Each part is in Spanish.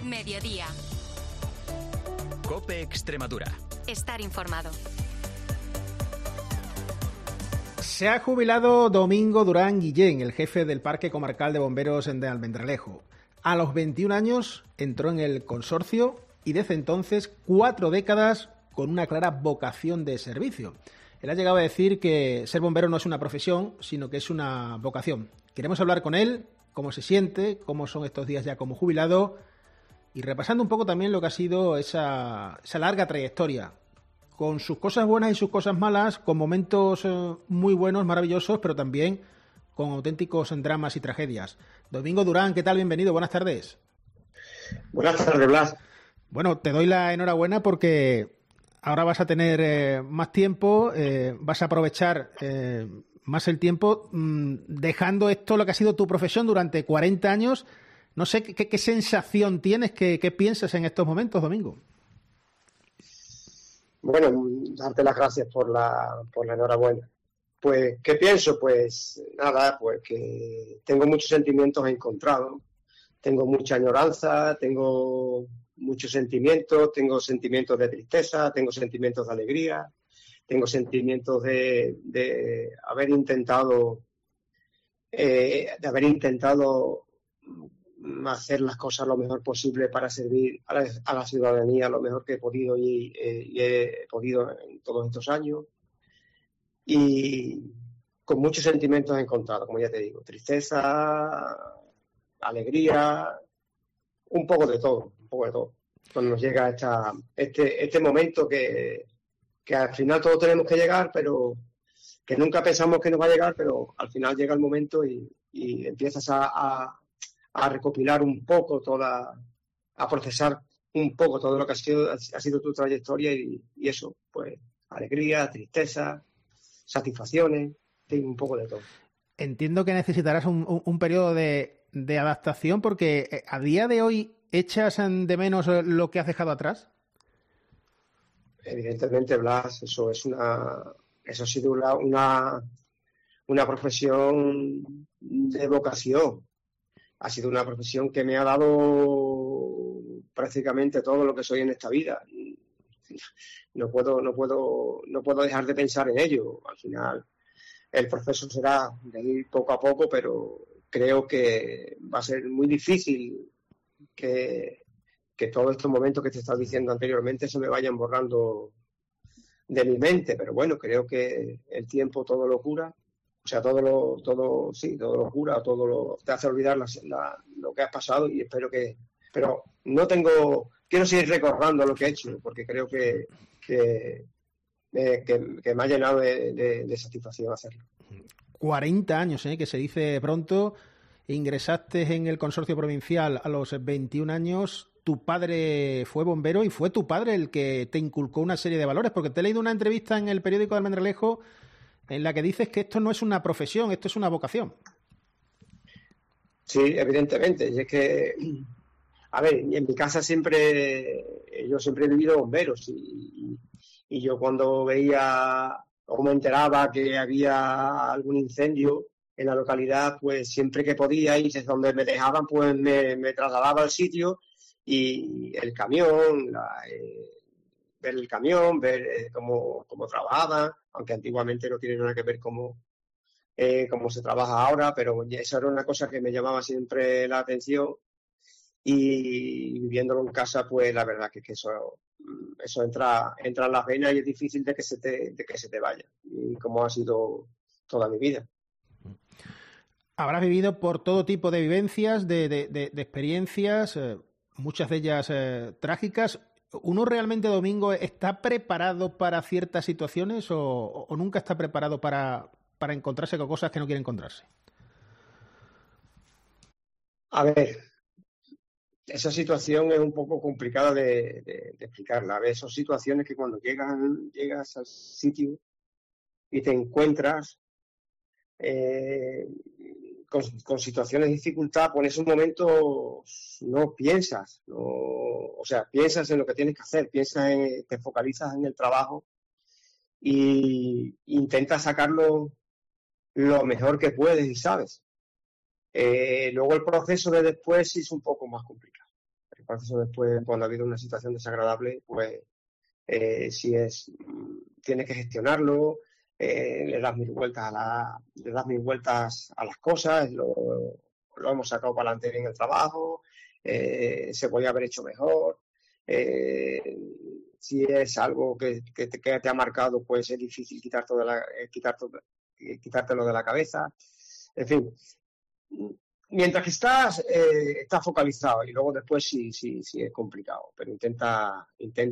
Mediodía. COPE Extremadura. Estar informado. Se ha jubilado Domingo Durán Guillén, el jefe del Parque Comarcal de Bomberos de Almendralejo. A los 21 años entró en el consorcio y desde entonces 4 décadas con una clara vocación de servicio. Él ha llegado a decir que ser bombero no es una profesión, sino que es una vocación. Queremos hablar con él, cómo se siente, cómo son estos días ya como jubilado y repasando un poco también lo que ha sido esa larga trayectoria, con sus cosas buenas y sus cosas malas, con momentos muy buenos, maravillosos, pero también con auténticos dramas y tragedias. Domingo Durán, ¿qué tal? Bienvenido, buenas tardes. Buenas tardes, Blas. Bueno, te doy la enhorabuena porque ahora vas a tener más tiempo, vas a aprovechar más el tiempo, dejando esto lo que ha sido tu profesión durante 40 años. No sé qué sensación tienes, qué piensas en estos momentos, Domingo. Bueno, darte las gracias por la enhorabuena. Pues, ¿qué pienso? Pues nada, pues que tengo muchos sentimientos encontrados. Tengo mucha añoranza, tengo muchos sentimientos, tengo sentimientos de tristeza, tengo sentimientos de alegría, tengo sentimientos de haber intentado hacer las cosas lo mejor posible para servir a la ciudadanía lo mejor que he podido y he podido en todos estos años. Y con muchos sentimientos encontrados, como ya te digo, tristeza, alegría, un poco de todo. Cuando nos llega este momento que al final todos tenemos que llegar, pero que nunca pensamos que nos va a llegar, pero al final llega el momento y empiezas a recopilar un poco a procesar un poco todo lo que ha sido tu trayectoria y eso, pues alegría, tristeza, satisfacciones, un poco de todo. Entiendo que necesitarás un periodo de adaptación porque a día de hoy echas de menos lo que has dejado atrás. Evidentemente, Blas, eso ha sido una profesión de vocación. Ha sido una profesión que me ha dado prácticamente todo lo que soy en esta vida. No puedo dejar de pensar en ello. Al final, el proceso será de ir poco a poco, pero creo que va a ser muy difícil que todos estos momentos que te he estado diciendo anteriormente se me vayan borrando de mi mente. Pero bueno, creo que el tiempo todo lo cura. O sea, todo lo cura, te hace olvidar lo que has pasado y espero que... Pero quiero seguir recordando lo que he hecho, porque creo que me ha llenado de satisfacción hacerlo. 40 años, que se dice pronto. Ingresaste en el consorcio provincial a los 21 años. Tu padre fue bombero y fue tu padre el que te inculcó una serie de valores, porque te he leído una entrevista en el periódico de Almendralejo en la que dices que esto no es una profesión, esto es una vocación. Sí, evidentemente. Y es que, a ver, en mi casa yo siempre he vivido bomberos y yo cuando veía o me enteraba que había algún incendio en la localidad, pues siempre que podía y desde donde me dejaban, pues me trasladaba al sitio y el camión, ver el camión, ver cómo trabajaban, aunque antiguamente no tiene nada que ver cómo se trabaja ahora, pero eso era una cosa que me llamaba siempre la atención y viviéndolo en casa, pues la verdad que eso entra en las venas y es difícil de que se te vaya, y como ha sido toda mi vida. Habrás vivido por todo tipo de vivencias, de experiencias, muchas de ellas trágicas. ¿Uno realmente, Domingo, está preparado para ciertas situaciones o nunca está preparado para encontrarse con cosas que no quiere encontrarse? A ver, esa situación es un poco complicada de explicarla. A ver, son situaciones que cuando llegas al sitio y te encuentras con situaciones de dificultad, pues en esos momentos no piensas, o sea, piensas en lo que tienes que hacer, te focalizas en el trabajo e intentas sacarlo lo mejor que puedes y sabes. Luego el proceso de después es un poco más complicado. El proceso después, cuando ha habido una situación desagradable, pues tienes que gestionarlo, le das mil vueltas a las cosas, lo hemos sacado para adelante bien el trabajo, se podía haber hecho mejor. Si es algo que te ha marcado, pues es difícil quitártelo de la cabeza. En fin, mientras que estás focalizado, y luego después sí es complicado, pero intenta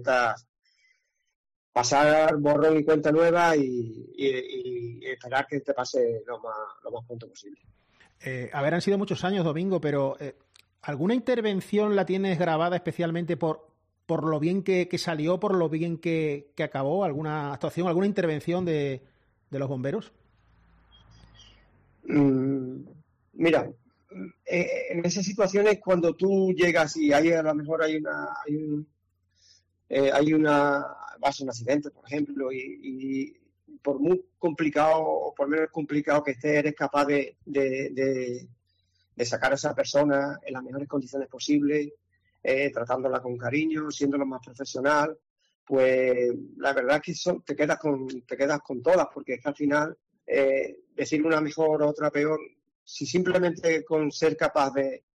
pasar borrón y cuenta nueva y esperar que te pase lo más pronto posible. Han sido muchos años, Domingo, pero ¿alguna intervención la tienes grabada especialmente por lo bien que salió, por lo bien que acabó? ¿Alguna actuación, alguna intervención de los bomberos? Mira, en esas situaciones cuando tú llegas y a lo mejor va a ser un accidente, por ejemplo, y por muy complicado o por menos complicado que esté, eres capaz de sacar a esa persona en las mejores condiciones posibles, tratándola con cariño, siendo lo más profesional. Pues la verdad es que te quedas con todas, porque es que al final decir una mejor o otra peor, si simplemente con ser capaz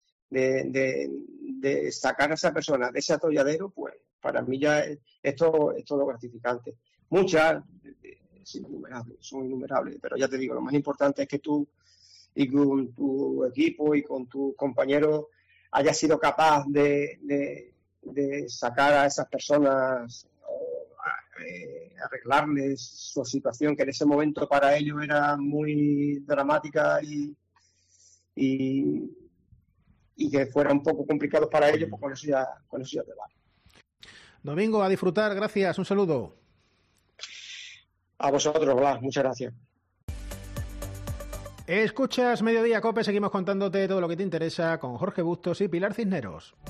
de sacar a esa persona de ese atolladero, pues para mí ya es todo gratificante. Muchas son innumerables, pero ya te digo, lo más importante es que tú y con tu equipo y con tus compañeros hayas sido capaz de sacar a esas personas, arreglarles su situación, que en ese momento para ellos era muy dramática y que fuera un poco complicado para ellos, pues con eso ya te vale. Domingo, a disfrutar, gracias, un saludo. A vosotros, Blas, muchas gracias. Escuchas Mediodía Cope, seguimos contándote todo lo que te interesa con Jorge Bustos y Pilar Cisneros.